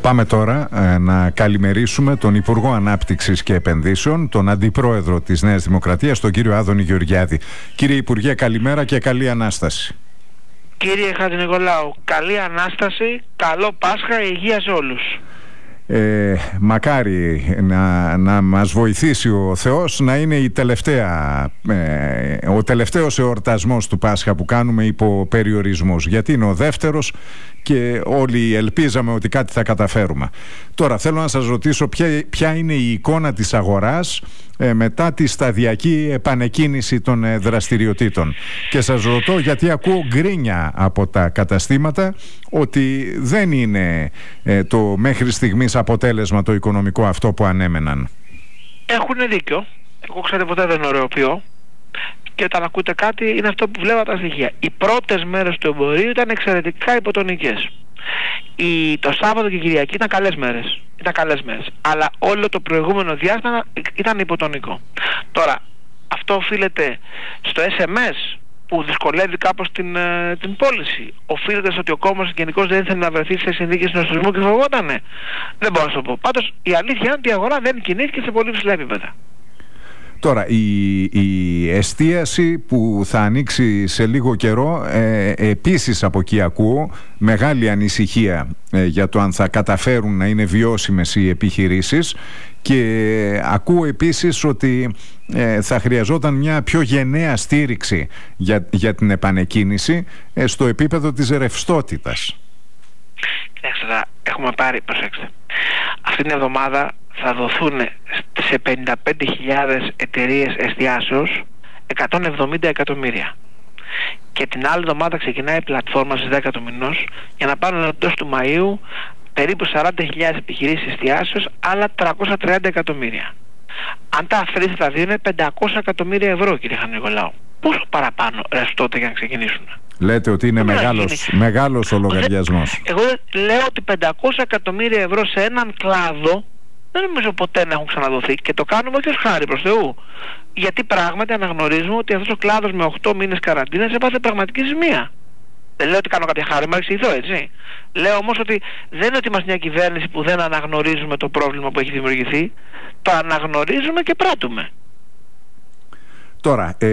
Πάμε τώρα να καλημερίσουμε τον Υπουργό Ανάπτυξης και Επενδύσεων, τον Αντιπρόεδρο της Νέας Δημοκρατίας, τον κύριο Άδωνη Γεωργιάδη. Κύριε Υπουργέ, καλημέρα και καλή Ανάσταση. Κύριε Χατζηνικολάου, καλή Ανάσταση, καλό Πάσχα, υγεία σε όλους. Μακάρι να μας βοηθήσει ο Θεός να είναι ο τελευταίος εορτασμός του Πάσχα που κάνουμε υπό περιορισμούς, γιατί είναι ο δεύτερος και όλοι ελπίζαμε ότι κάτι θα καταφέρουμε. Τώρα θέλω να σας ρωτήσω ποια είναι η εικόνα της αγοράς μετά τη σταδιακή επανεκκίνηση των δραστηριοτήτων. Και σας ρωτώ γιατί ακούω γκρίνια από τα καταστήματα ότι δεν είναι το μέχρι στιγμής αποτέλεσμα το οικονομικό αυτό που ανέμεναν. Έχουν δίκιο. Εγώ ξέρετε ποτέ δεν ωρεοποιώ. Και όταν ακούτε κάτι είναι αυτό που βλέπω τα στοιχεία. Οι πρώτες μέρες του εμπορίου ήταν εξαιρετικά υποτονικές. Το Σάββατο και η Κυριακή ήταν καλές μέρες. Αλλά όλο το προηγούμενο διάστημα ήταν υποτονικό. Τώρα, αυτό οφείλεται στο SMS που δυσκολεύει κάπως την πώληση. Οφείλεται στο ότι ο κόμμας γενικώς δεν ήθελε να βρεθεί σε συνθήκες συνοστισμού και φοβότανε. Δεν μπορώ να σου το πω. Πάντως η αλήθεια είναι ότι η αγορά δεν κινήθηκε σε πολύ ψηλά επίπεδα. Τώρα, η εστίαση που θα ανοίξει σε λίγο καιρό, επίσης από εκεί ακούω μεγάλη ανησυχία για το αν θα καταφέρουν να είναι βιώσιμες οι επιχειρήσεις, και ακούω επίσης ότι θα χρειαζόταν μια πιο γενναία στήριξη για την επανεκκίνηση στο επίπεδο της ρευστότητας. Κοιτάξτε, έχουμε πάρει, προσέξτε, αυτή την εβδομάδα θα δοθούν σε 55.000 εταιρείες εστιάσεως 170 εκατομμύρια. Και την άλλη εβδομάδα ξεκινάει η πλατφόρμα στις 10 του μηνός για να πάρουν εντός του Μαΐου περίπου 40.000 επιχειρήσεις εστιάσεως άλλα 330 εκατομμύρια. Αν τα αφαιρείτε τα δύο είναι 500 εκατομμύρια ευρώ, κύριε Χατζηνικολάου. Πόσο παραπάνω ρευστότητα για να ξεκινήσουν? Λέτε ότι είναι μεγάλος ο λογαριασμός. Εγώ λέω ότι 500 εκατομμύρια ευρώ σε έναν κλάδο δεν νομίζω ποτέ να έχουν ξαναδοθεί, και το κάνουμε όχι ως χάρη προς Θεού. Γιατί πράγματι αναγνωρίζουμε ότι αυτός ο κλάδος με 8 μήνες καραντίνας έπαθε πραγματική ζημία. Δεν λέω ότι κάνω κάποια χάρη, μα εξηγηθώ, έτσι. Λέω όμως ότι δεν είναι ότι είμαστε μια κυβέρνηση που δεν αναγνωρίζουμε το πρόβλημα που έχει δημιουργηθεί. Το αναγνωρίζουμε και πράττουμε. Τώρα,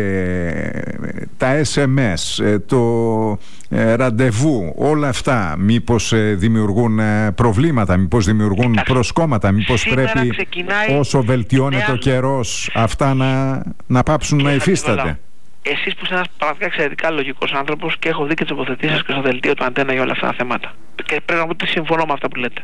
τα SMS, το ραντεβού, όλα αυτά μήπως δημιουργούν προβλήματα, μήπως δημιουργούν προσκόμματα, μήπως πρέπει όσο βελτιώνεται ο καιρός αυτά να πάψουν να υφίσταται? Εσείς που είστε ένας πραγματικά εξαιρετικά λογικός άνθρωπος και έχω δει και τις τοποθετήσεις σας και στο δελτίο του Αντένα για όλα αυτά τα θέματα, και πρέπει να πω ότι συμφωνώ με αυτά που λέτε.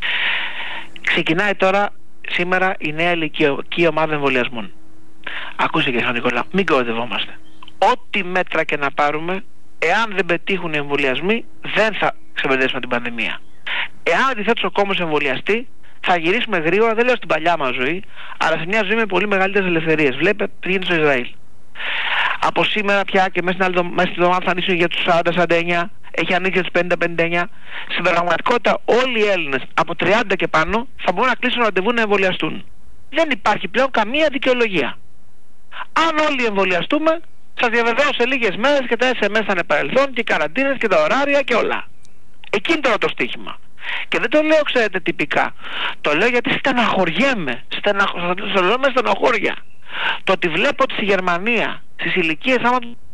Ξεκινάει τώρα σήμερα η νέα ηλικιακή ομάδα εμβολιασμών. Ακούστε, κύριε Χατζηνικολάου, μην κοροϊδευόμαστε. Ό,τι μέτρα και να πάρουμε, εάν δεν πετύχουν οι εμβολιασμοί, δεν θα ξεπερδέσουμε την πανδημία. Εάν αντιθέτως ο κόμμος εμβολιαστεί, θα γυρίσουμε γρήγορα, δεν λέω στην παλιά μας ζωή, αλλά σε μια ζωή με πολύ μεγαλύτερες ελευθερίες. Βλέπετε τι γίνεται στο Ισραήλ. Από σήμερα πια και μέσα στην εβδομάδα θα ανοίξουν για τους 40-49, έχει ανοίξει για τους 50-59. Στην πραγματικότητα, όλοι οι Έλληνες από 30 και πάνω θα μπορούν να κλείσουν ραντεβού να εμβολιαστούν. Δεν υπάρχει πλέον καμία δικαιολογία. Αν όλοι εμβολιαστούμε, σας διαβεβαιώ σε λίγες μέρες και τα SMS θα είναι παρελθόν και οι καραντίνες και τα ωράρια και όλα. Εκεί είναι τώρα το στοίχημα. Και δεν το λέω, ξέρετε, τυπικά. Το λέω γιατί στεναχωριέμαι. Το λέω με στενοχώρια. Το ότι βλέπω ότι στη Γερμανία, στις ηλικίες άμα...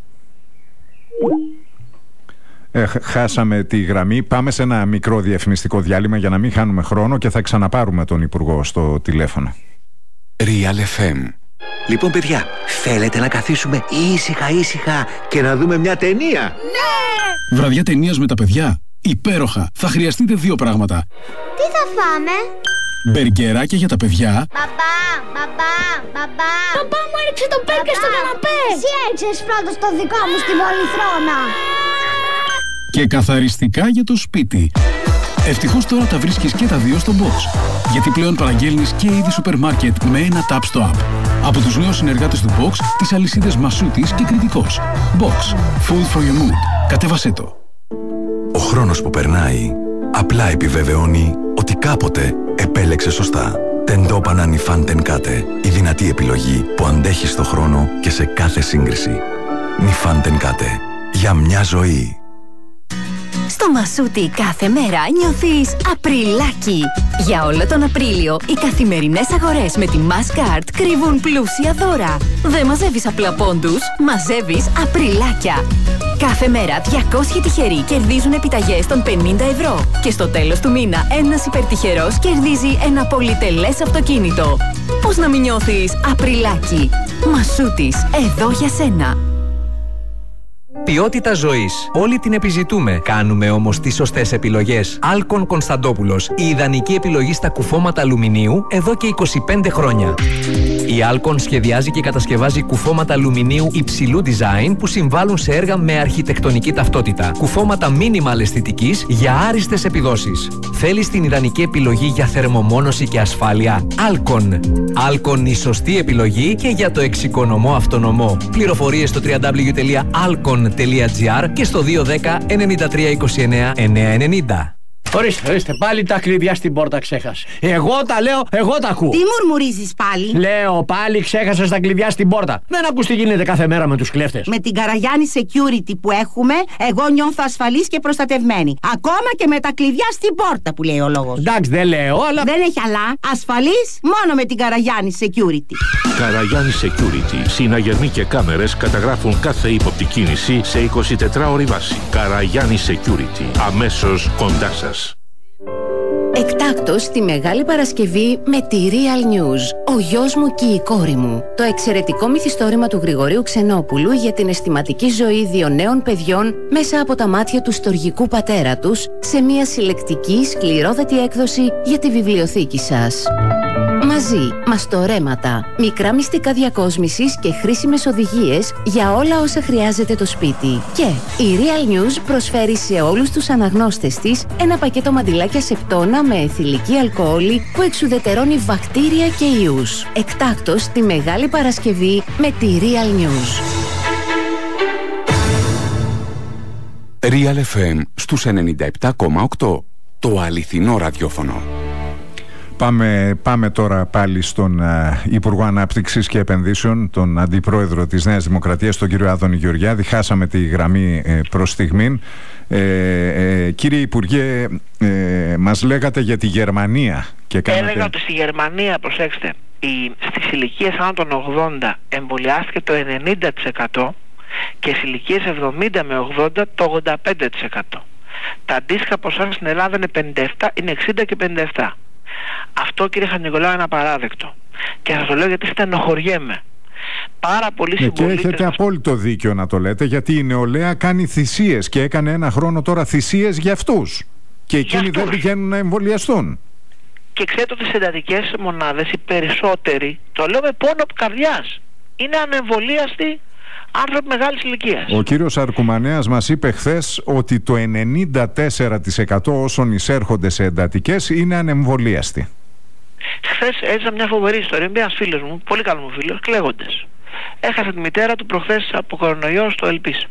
Χάσαμε τη γραμμή. Πάμε σε ένα μικρό διαφημιστικό διάλειμμα για να μην χάνουμε χρόνο και θα ξαναπάρουμε τον Υπουργό στο τηλέφωνο. Real FM. Λοιπόν, παιδιά, θέλετε να καθίσουμε ήσυχα και να δούμε μια ταινία? Ναι! Βραδιά ταινίας με τα παιδιά? Υπέροχα! Θα χρειαστείτε δύο πράγματα. Τι θα φάμε? Μπεργκεράκια για τα παιδιά. Μπαμπά! Παπά μου έριξε το μπέργκερ στο καναπέ! Εσύ έριξες πρώτος το δικό μου στην πολυθρόνα! Και καθαριστικά για το σπίτι. Ευτυχώς τώρα τα βρίσκεις και τα δύο στο Box. Γιατί πλέον παραγγέλνεις και είδη σούπερ μάρκετ με ένα tap στο app. Από τους νέους συνεργάτες του Box, τις αλυσίδες Μασούτης και Κρητικός. Box. Food for your mood. Κατέβασέ το. Ο χρόνος που περνάει απλά επιβεβαιώνει ότι κάποτε επέλεξε σωστά. Τεντόπανα Νιφάν Κάτε. Η δυνατή επιλογή που αντέχει στο χρόνο και σε κάθε σύγκριση. Νιφάν Κάτε. Για μια ζωή. Στο Μασούτι κάθε μέρα νιώθεις Απριλάκι. Για όλο τον Απρίλιο, οι καθημερινές αγορές με τη Masscard κρύβουν πλούσια δώρα. Δεν μαζεύεις απλά πόντους, μαζεύεις Απριλάκια. Κάθε μέρα 200 τυχεροί κερδίζουν επιταγές των 50 ευρώ. Και στο τέλος του μήνα ένας υπερτυχερός κερδίζει ένα πολυτελές αυτοκίνητο. Πώς να μην νιώθεις Απριλάκι. Μασούτης, εδώ για σένα. Ποιότητα ζωής. Όλοι την επιζητούμε. Κάνουμε όμως τις σωστές επιλογές. Άλκον Κωνσταντόπουλος. Η ιδανική επιλογή στα κουφώματα αλουμινίου εδώ και 25 χρόνια. Η Άλκον σχεδιάζει και κατασκευάζει κουφώματα αλουμινίου υψηλού design που συμβάλλουν σε έργα με αρχιτεκτονική ταυτότητα. Κουφώματα minimal αισθητικής για άριστες επιδόσεις. Θέλεις την ιδανική επιλογή για θερμομόνωση και ασφάλεια? Άλκον. Άλκον, η σωστή επιλογή και για το εξοικονομό αυτονομό. Πληροφορίες στο www.alcon.gr και στο 210 93 29 990. Ορίστε, πάλι τα κλειδιά στην πόρτα ξέχασε. Εγώ τα λέω, εγώ τα ακούω. Τι μουρμουρίζεις πάλι? Λέω, πάλι ξέχασες τα κλειδιά στην πόρτα. Δεν ακούς τι γίνεται κάθε μέρα με τους κλέφτες. Με την Καραγιάννη Security που έχουμε, εγώ νιώθω ασφαλής και προστατευμένη. Ακόμα και με τα κλειδιά στην πόρτα που λέει ο λόγος. Εντάξει, δεν λέω, αλλά. Δεν έχει αλλά. Ασφαλής μόνο με την Καραγιάννη Security. Καραγιάννη Security. Συναγερμοί και κάμερες καταγράφουν κάθε ύποπτη κίνηση σε 24ωρη βάση. Καραγιάννη Security. Αμέσως κοντά σας. Εκτάκτως τη Μεγάλη Παρασκευή με τη Real News. Ο γιος μου και η κόρη μου. Το εξαιρετικό μυθιστόρημα του Γρηγορίου Ξενόπουλου για την αισθηματική ζωή δύο νέων παιδιών μέσα από τα μάτια του στοργικού πατέρα τους, σε μια συλλεκτική σκληρόδετη έκδοση για τη βιβλιοθήκη σας. Μαζί, μαστορέματα, μικρά μυστικά διακόσμησης και χρήσιμες οδηγίες για όλα όσα χρειάζεται το σπίτι. Και η Real News προσφέρει σε όλους τους αναγνώστες της ένα πακέτο μαντιλάκια σεπτόνα με αιθιλική αλκοόλη που εξουδετερώνει βακτήρια και ιούς. Εκτάκτως τη Μεγάλη Παρασκευή με τη Real News. Real FM στους 97,8. Το αληθινό ραδιόφωνο. Πάμε τώρα πάλι στον Υπουργό Ανάπτυξης και Επενδύσεων, τον Αντιπρόεδρο της Νέας Δημοκρατίας, τον κύριο Άδωνη Γεωργιάδη. Χάσαμε τη γραμμή προς στιγμήν. Κύριε Υπουργέ, μας λέγατε για τη Γερμανία και κάνατε... Έλεγα ότι στη Γερμανία, προσέξτε, στις ηλικίες άνω των 80 εμβολιάστηκε το 90% και στις ηλικίες 70 με 80 το 85%. Τα αντίστοιχα ποσά στην Ελλάδα είναι 57, είναι 60 και 57. Αυτό, κύριε Χατζηνικολάου, είναι απαράδεκτο. Και σας το λέω γιατί στενοχωριέμαι. Πάρα πολλοί συμπολίτες. Και έχετε απόλυτο δίκιο να το λέτε, γιατί η νεολαία κάνει θυσίες και έκανε ένα χρόνο τώρα θυσίες για αυτούς. Και εκείνοι δεν πηγαίνουν να εμβολιαστούν. Και ξέρετε ότι στις εντατικές μονάδες οι περισσότεροι, το λέω με πόνο καρδιάς, είναι ανεμβολίαστοι άνθρωποι μεγάλης ηλικίας. Ο κύριος Αρκουμανέας μας είπε χθες ότι το 94% όσων εισέρχονται σε εντατικές είναι ανεμβολίαστοι. Χθες έζησα μια φοβερή ιστορία με ένας φίλος μου, πολύ καλό μου φίλος, κλαίγοντες. Έχασε τη μητέρα του προχθές από κορονοϊό στο Ελπίς.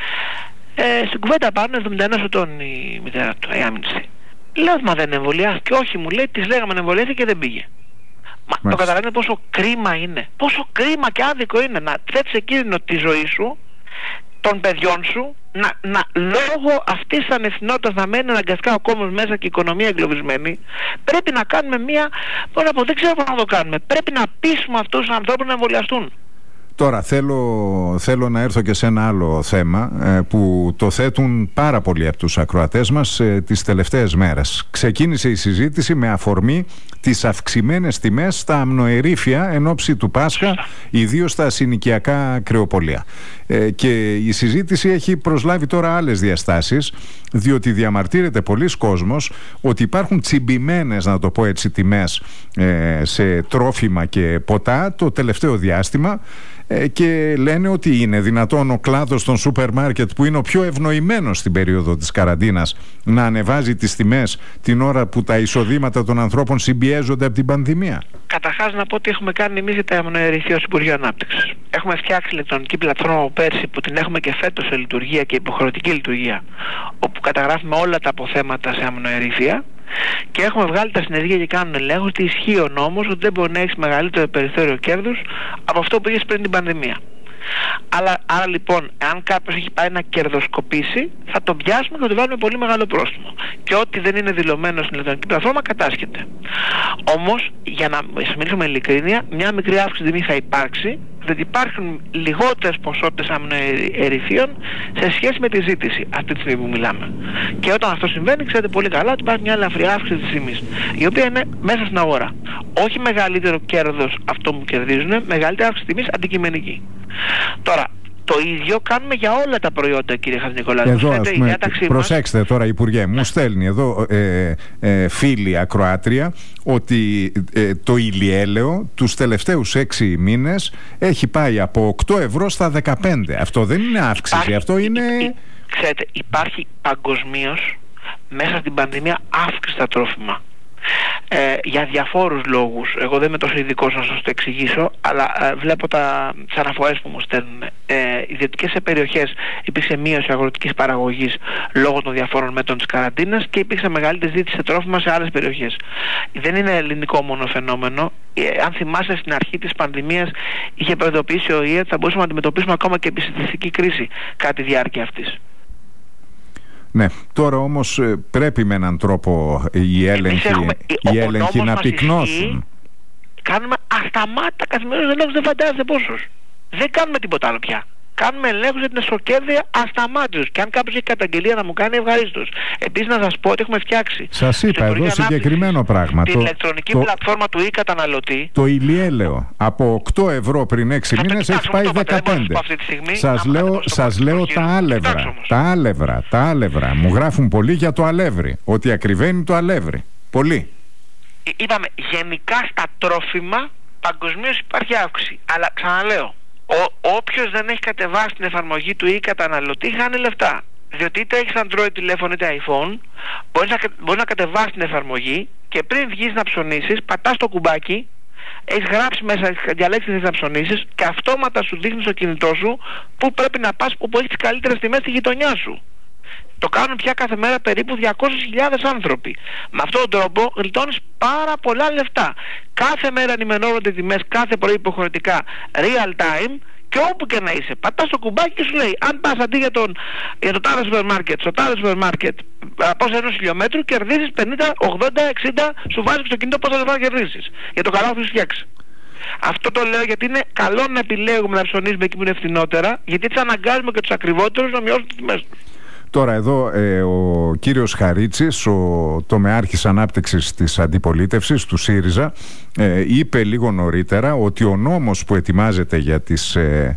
Στην κουβέντα πάνω 71 ετών η μητέρα του, η άμυνση. Λέω, μα δεν εμβολιάστηκε? Όχι, μου λέει, της λέγαμε να εμβολιάστηκε και δεν πήγε. Μα το καταλαβαίνετε πόσο κρίμα είναι, πόσο κρίμα και άδικο είναι να θέτεις σε κίνδυνο τη ζωή σου, των παιδιών σου, λόγω αυτής της ανευθυνότητας να μένει αναγκαστικά ο κόμμος μέσα και η οικονομία εγκλωβισμένη. Πρέπει να κάνουμε δεν ξέρω πώς να το κάνουμε. Πρέπει να πείσουμε αυτούς τους ανθρώπους να εμβολιαστούν. Τώρα θέλω να έρθω και σε ένα άλλο θέμα που το θέτουν πάρα πολλοί από τους ακροατές μας τις τελευταίες μέρες. Ξεκίνησε η συζήτηση με αφορμή τις αυξημένες τιμές στα αμνοερήφια εν ώψη του Πάσχα, ιδίως στα συνοικιακά κρεοπολία. Και η συζήτηση έχει προσλάβει τώρα άλλες διαστάσεις, διότι διαμαρτύρεται πολλοί κόσμος ότι υπάρχουν τσιμπημένες, να το πω έτσι, τιμές σε τρόφιμα και ποτά το τελευταίο διάστημα, και λένε ότι είναι δυνατόν ο κλάδος των σούπερ μάρκετ, που είναι ο πιο ευνοημένος στην περίοδο της καραντίνας, να ανεβάζει τις τιμές την ώρα που τα εισοδήματα των ανθρώπων συμπιέζονται από την πανδημία. Καταρχάς να πω ότι έχουμε κάνει εμείς για τα αμνοερήφια ως Υπουργείο Ανάπτυξης. Έχουμε φτιάξει ηλεκτρονική πλατφόρμα πέρσι, που την έχουμε και φέτος σε λειτουργία και υποχρεωτική λειτουργία, όπου καταγράφουμε όλα τα αποθέματα σε αμνοερήφια. Και έχουμε βγάλει τα συνεργεία και κάνουν ελέγχους ότι ισχύει ο νόμος ότι δεν μπορεί να έχεις μεγαλύτερο περιθώριο κέρδους από αυτό που είχες πριν την πανδημία. Άρα λοιπόν, αν κάποιος έχει πάει να κερδοσκοπήσει, θα τον πιάσουμε και θα του βάλουμε πολύ μεγάλο πρόστιμο. Και ό,τι δεν είναι δηλωμένο στην ηλεκτρονική πλατφόρμα κατάσχεται. Όμως, για να μιλήσουμε ειλικρίνεια, μια μικρή αύξηση τιμή θα υπάρξει, διότι υπάρχουν λιγότερες ποσότητες αμινοερυθρίων σε σχέση με τη ζήτηση αυτή τη στιγμή που μιλάμε. Και όταν αυτό συμβαίνει, ξέρετε πολύ καλά ότι υπάρχει μια ελαφριά αύξηση της τιμής, η οποία είναι μέσα στην αγορά. Όχι μεγαλύτερο κέρδος αυτό που κερδίζουν, μεγαλύτερη αύξηση τιμής αντικειμενική. Τώρα, το ίδιο κάνουμε για όλα τα προϊόντα, κύριε Χατζηνικολάου. Εδώ, ας πούμε, προσέξτε τώρα, Υπουργέ, μου στέλνει εδώ φίλη ακροάτρια ότι το ηλιέλαιο τους τελευταίους 6 μήνες έχει πάει από 8 ευρώ στα 15. Αυτό δεν είναι αύξηση, αυτό είναι... Ξέρετε, υπάρχει παγκοσμίως μέσα στην πανδημία αύξηση στα τρόφιμα. Για διαφόρους λόγους. Εγώ δεν είμαι τόσο ειδικός να σας το εξηγήσω, αλλά βλέπω τις αναφορές που μου στέλνουν. Ιδιωτικές σε περιοχές υπήρξε μείωση αγροτικής παραγωγής λόγω των διαφόρων μέτρων της καραντίνας και υπήρξε μεγαλύτερη ζήτηση σε τρόφιμα σε άλλες περιοχές. Δεν είναι ελληνικό μόνο φαινόμενο. Αν θυμάστε, στην αρχή της πανδημίας είχε προειδοποιήσει ο ΙΕ ότι θα μπορούσαμε να αντιμετωπίσουμε ακόμα και επιστημιστική κρίση κατά τη διάρκεια αυτής. Ναι, τώρα όμως πρέπει με έναν τρόπο οι έλεγχοι να πυκνώσουν. Κάνουμε ασταμάτητα καθημερινούς ελέγχους, δεν φαντάζεστε πόσους. Δεν κάνουμε τίποτα άλλο πια. Κάνουμε ελέγχους για την εσωκέρδεια ασταμάτητους. Και αν κάποιος έχει καταγγελία να μου κάνει, ευχαρίστως. Επίσης να σας πω ότι έχουμε φτιάξει. Σας είπα εδώ συγκεκριμένο πράγμα. Την ηλεκτρονική πλατφόρμα του e-καταναλωτή. Το ηλιέλαιο από 8 ευρώ πριν 6 μήνες έχει πάει 15. Σας λέω τα άλευρα. Μου γράφουν πολύ για το αλεύρι. Ότι ακριβένει το αλεύρι. Πολύ. Είπαμε γενικά στα τρόφιμα παγκοσμίως υπάρχει αύξηση. Αλλά ξαναλέω. Όποιος δεν έχει κατεβάσει την εφαρμογή του e-καταναλωτή χάνει λεφτά. Διότι είτε έχεις Android τηλέφωνο είτε iPhone, μπορείς να κατεβάσεις την εφαρμογή και πριν βγεις να ψωνίσεις, πατάς το κουμπάκι, έχεις γράψει μέσα, διαλέξεις να ψωνίσεις και αυτόματα σου δείχνει στο κινητό σου που πρέπει να πας, που έχει τις καλύτερες τιμές στη γειτονιά σου. Το κάνουν πια κάθε μέρα περίπου 200.000 άνθρωποι. Με αυτόν τον τρόπο γλιτώνεις πάρα πολλά λεφτά. Κάθε μέρα ενημερώνονται τιμές, κάθε πρωί υποχρεωτικά real time, και όπου και να είσαι, πατάς το κουμπάκι και σου λέει αν πας αντί για το τάδε σούπερ μάρκετ, στο τάδε σούπερ μάρκετ απόσταση 1 χιλιόμετρου, κερδίζεις 50, 80, 60, σου βάζει στο κινητό πόσα λεφτά κερδίσεις για το καλό που έχεις φτιάξει. Αυτό το λέω γιατί είναι καλό να επιλέγουμε να ψωνίζουμε εκεί που είναι φθηνότερα, γιατί έτσι αναγκάζουμε και τους ακριβότερους να μειώσουν τις τιμές τους. Τώρα εδώ ο κύριος Χαρίτσης, ο τομεάρχης ανάπτυξης της αντιπολίτευσης του ΣΥΡΙΖΑ, είπε λίγο νωρίτερα ότι ο νόμος που ετοιμάζεται για τις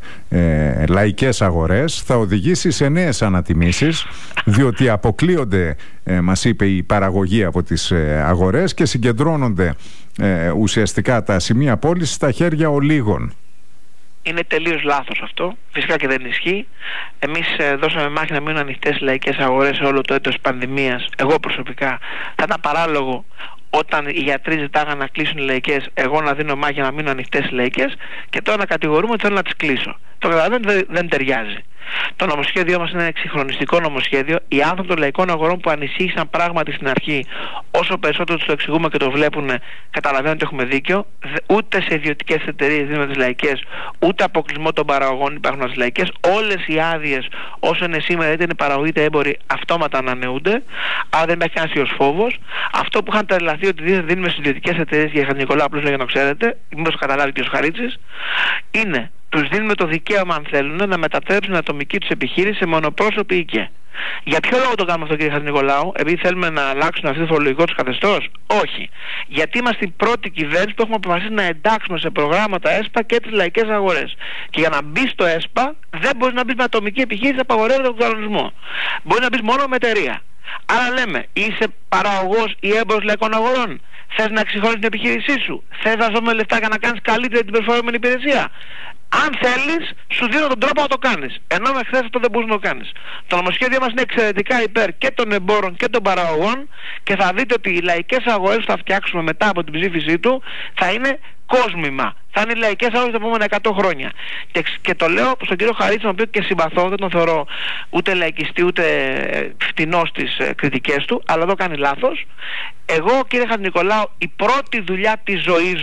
λαϊκές αγορές θα οδηγήσει σε νέες ανατιμήσεις, διότι αποκλείονται, μας είπε, η παραγωγή από τις αγορές και συγκεντρώνονται ουσιαστικά τα σημεία πώλησης στα χέρια ολίγων. Είναι τελείως λάθος αυτό. Φυσικά και δεν ισχύει. Εμείς δώσαμε μάχη να μείνουν ανοιχτές λαϊκές αγορές σε όλο το έτος πανδημίας. Εγώ προσωπικά θα ήταν παράλογο όταν οι γιατροί ζητάγαν να κλείσουν οι λαϊκές, εγώ να δίνω μάχη να μείνουν ανοιχτές οι λαϊκές και τώρα να κατηγορούμε ότι θέλω να τις κλείσω. Το καταλαβαίνετε, δεν ταιριάζει. Το νομοσχέδιό μας είναι ένα εξυγχρονιστικό νομοσχέδιο. Οι άνθρωποι των λαϊκών αγορών που ανησύχησαν πράγματι στην αρχή, όσο περισσότερο τους το εξηγούμε και το βλέπουν, καταλαβαίνουν ότι έχουμε δίκιο. Ούτε σε ιδιωτικές εταιρείες δίνουμε τις λαϊκές, ούτε αποκλεισμό των παραγωγών υπάρχουν τις λαϊκές. Όλες οι άδειες όσο είναι σήμερα, είτε είναι παραγωγή είτε έμποροι, αυτόματα ανανεούνται. Άρα δεν υπάρχει κανένας φόβος. Αυτό που είχαν τρελαθεί ότι δίνουμε στις ιδιωτικές εταιρείες, για Χατζηνικολάου, απλώς για να ξέρετε, μήπως το καταλάβει και ο Χαρίτσης, είναι. Τους δίνουμε το δικαίωμα, αν θέλουν, να μετατρέψουν την ατομική τους επιχείρηση σε μονοπρόσωπη οίκαια. Για ποιο λόγο το κάνουμε αυτό, κύριε Χατζηνικολάου? Επειδή θέλουμε να αλλάξουν αυτό το φορολογικό τους καθεστώς? Όχι. Γιατί είμαστε η πρώτη κυβέρνηση που έχουμε αποφασίσει να εντάξουμε σε προγράμματα ΕΣΠΑ και τις λαϊκές αγορές. Και για να μπει στο ΕΣΠΑ δεν μπορείς να μπεις με ατομική επιχείρηση, απαγορεύεται τον κανονισμό. Μπορείς να μπεις μόνο με εταιρεία. Άρα λέμε, είσαι παραγωγός ή έμπορος λαϊκών αγορών? Θες να εξυγχρονίσεις την επιχείρησή σου? Θες να δώσουμε λεφτά για να κάνεις καλύτερη την προσφερόμενη υπηρεσία? Αν θέλεις, σου δίνω τον τρόπο να το κάνεις. Ενώ με χθες αυτό δεν μπορείς να το κάνεις. Το νομοσχέδιο μας είναι εξαιρετικά υπέρ και των εμπόρων και των παραγωγών και θα δείτε ότι οι λαϊκές αγορές που θα φτιάξουμε μετά από την ψήφισή του θα είναι κόσμημα. Θα είναι οι λαϊκές αγορές τα επόμενα 100 χρόνια. Και το λέω στον κύριο Χαρίτση, τον οποίο και συμπαθώ, δεν τον θεωρώ ούτε λαϊκιστή ούτε φτηνό στις κριτικές του, αλλά εδώ κάνει λάθος. Εγώ, κύριε Χατζηνικολάου, η πρώτη δουλειά της ζωής μου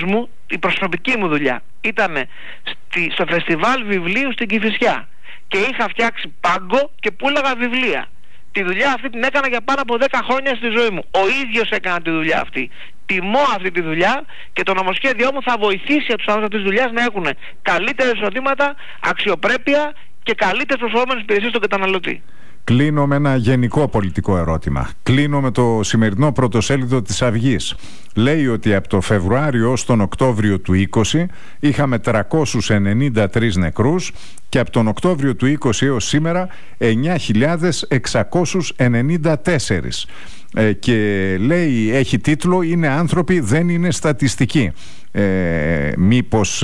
η προσωπική μου δουλειά ήταν στο φεστιβάλ βιβλίου στην Κηφισιά και είχα φτιάξει πάγκο και πούλαγα βιβλία. Τη δουλειά αυτή την έκανα για πάνω από 10 χρόνια στη ζωή μου. Ο ίδιος έκανα τη δουλειά αυτή. Τιμώ αυτή τη δουλειά και το νομοσχέδιό μου θα βοηθήσει τους άνθρωπους της δουλειάς να έχουν καλύτερα εισοδήματα, αξιοπρέπεια και καλύτερες προσφερόμενες υπηρεσίες στον καταναλωτή. Κλείνω με ένα γενικό πολιτικό ερώτημα. Κλείνω με το σημερινό πρωτοσέλιδο της Αυγής. Λέει ότι από το Φεβρουάριο ως τον Οκτώβριο του 20 είχαμε 393 νεκρούς και από τον Οκτώβριο του 20 έως σήμερα 9.694. Και λέει, έχει τίτλο «Είναι άνθρωποι, δεν είναι στατιστικοί». Μήπως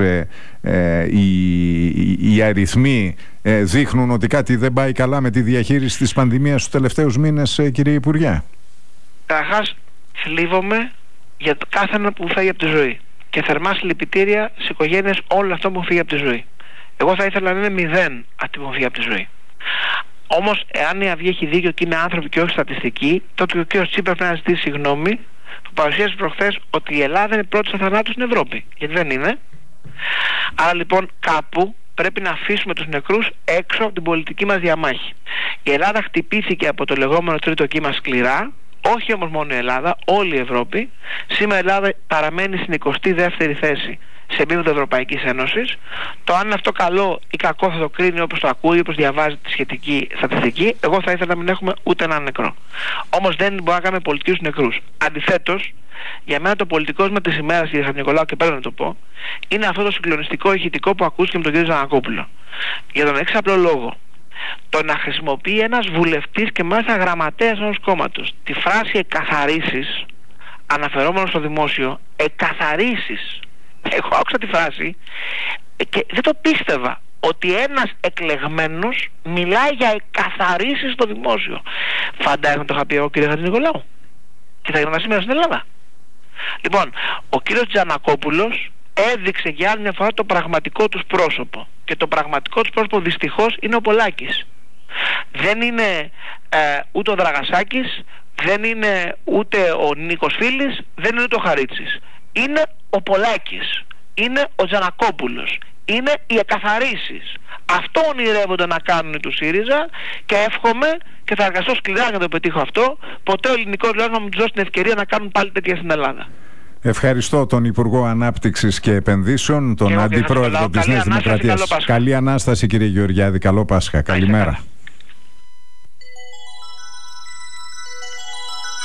οι αριθμοί δείχνουν ότι κάτι δεν πάει καλά με τη διαχείριση της πανδημίας στους τελευταίους μήνες, κύριε Υπουργέ? Καταρχάς, θλίβομαι για κάθε ένα που φεύγει από τη ζωή και θερμά συλληπιτήρια στις οικογένειες όλων αυτών που φύγει από τη ζωή. Εγώ θα ήθελα να είναι 0 αυτοί που φύγει από τη ζωή. Όμως, εάν η Αυγή έχει δίκιο και είναι άνθρωποι και όχι στατιστικοί, τότε ο κ. Τσίπρας πρέπει να ζητήσει συγγνώμη που παρουσίασε προχθές ότι η Ελλάδα είναι πρώτη στα θανάτου στην Ευρώπη. Γιατί δεν είναι. Άρα λοιπόν κάπου πρέπει να αφήσουμε τους νεκρούς έξω από την πολιτική μας διαμάχη. Η Ελλάδα χτυπήθηκε από το λεγόμενο τρίτο κύμα σκληρά, όχι όμως μόνο η Ελλάδα, όλη η Ευρώπη. Σήμερα η Ελλάδα παραμένει στην 22η θέση σε επίπεδο Ευρωπαϊκής Ένωσης. Το αν είναι αυτό καλό ή κακό θα το κρίνει όπως το ακούει, όπως διαβάζει τη σχετική στατιστική. Εγώ θα ήθελα να μην έχουμε ούτε έναν νεκρό. Όμως δεν μπορούμε να κάνουμε πολιτικούς νεκρούς. Αντιθέτως, για μένα το πολιτικό με της ημέρας, κύριε Χατζηνικολάου, και πρέπει να το πω, είναι αυτό το συγκλονιστικό ηχητικό που ακούστηκε με τον κύριο Τζανακόπουλο. Για τον εξή απλό λόγο. Το να χρησιμοποιεί ένας βουλευτής και μάλιστα γραμματέας ενός κόμματος τη φράση εκαθαρίσεις, αναφερόμενο στο δημόσιο, εκαθαρίσεις. Εγώ άκουσα τη φράση και δεν το πίστευα ότι ένας εκλεγμένος μιλάει για εκαθαρίσεις στο δημόσιο. Φαντάζομαι να το είχα πει εγώ, κύριε Χατζηνικολάου, και θα γινόταν σήμερα στην Ελλάδα. Λοιπόν, ο κύριος Τζανακόπουλος έδειξε για άλλη μια φορά το πραγματικό τους πρόσωπο. Και το πραγματικό τους πρόσωπο δυστυχώς είναι ο Πολάκης. Δεν είναι ούτε ο Δραγασάκης, δεν είναι ούτε ο Νίκος Φίλης, δεν είναι ούτε ο Χαρίτσης. Είναι ο Πολάκης, είναι ο Τζανακόπουλος, είναι οι εκαθαρίσεις. Αυτό ονειρεύονται να κάνουν του ΣΥΡΙΖΑ και εύχομαι και θα εργαστώ σκληρά για να το πετύχω αυτό, ποτέ ο ελληνικός λαός να μου τους δώσει την ευκαιρία να κάνουν πάλι τέτοια στην Ελλάδα. Ευχαριστώ τον Υπουργό Ανάπτυξης και Επενδύσεων, τον Αντιπρόεδρο της Νέας Δημοκρατίας. Καλή Ανάσταση, κύριε Γεωργιάδη, καλό Πάσχα, καλημέρα.